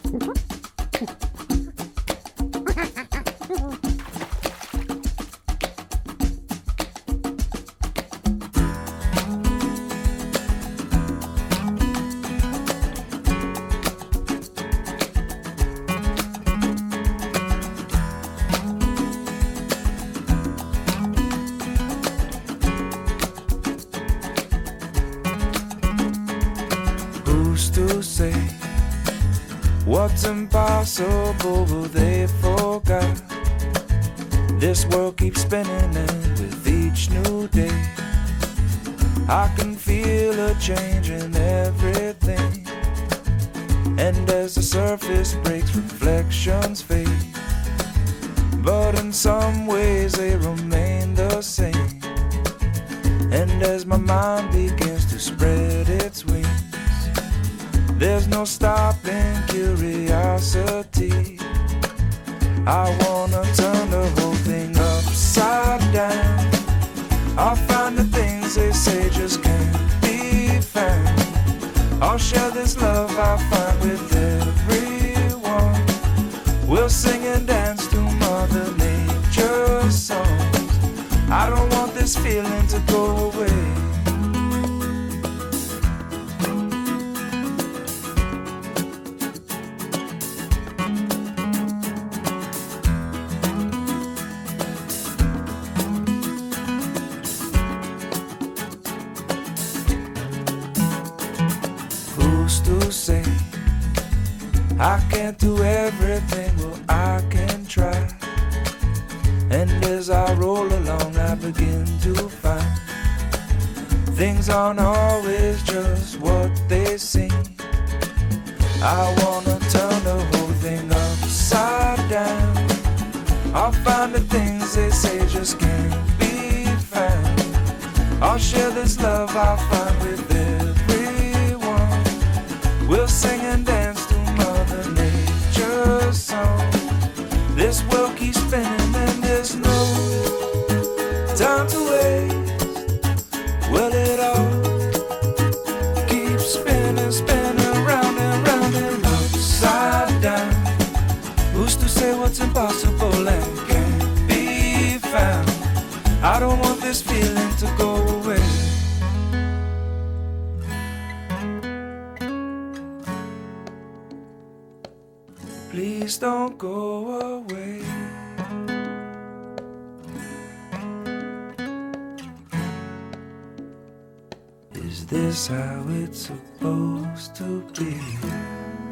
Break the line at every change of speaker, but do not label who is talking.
To say what's impossible, well, they forgot. This world keeps spinning, and with each new day I can feel a change in everything. And as the surface breaks, reflections fade, but in some ways they remain the same. And as my mind begins to spread its wings, there's no stopping curiosity. I wanna turn the whole thing upside down. I'll find the things they say just can't be found. I'll share this love I find with everyone. We'll sing and dance to Mother Nature's songs. I don't want this feeling to go away. To say I can't do everything, well I can try. And as I roll along I begin to find things aren't always just what they seem. I wanna turn the whole thing upside down. I'll find the things they say just can't be found. I'll share this love I find with everyone. We'll sing and dance to Mother Nature's song. This world keeps spinning and there's no time to waste. Well, it all keeps spinning, spinning round and round and upside down. Who's to say what's impossible and can't be found? I don't want this feeling to go away. Please don't go away. Is this how it's supposed to be?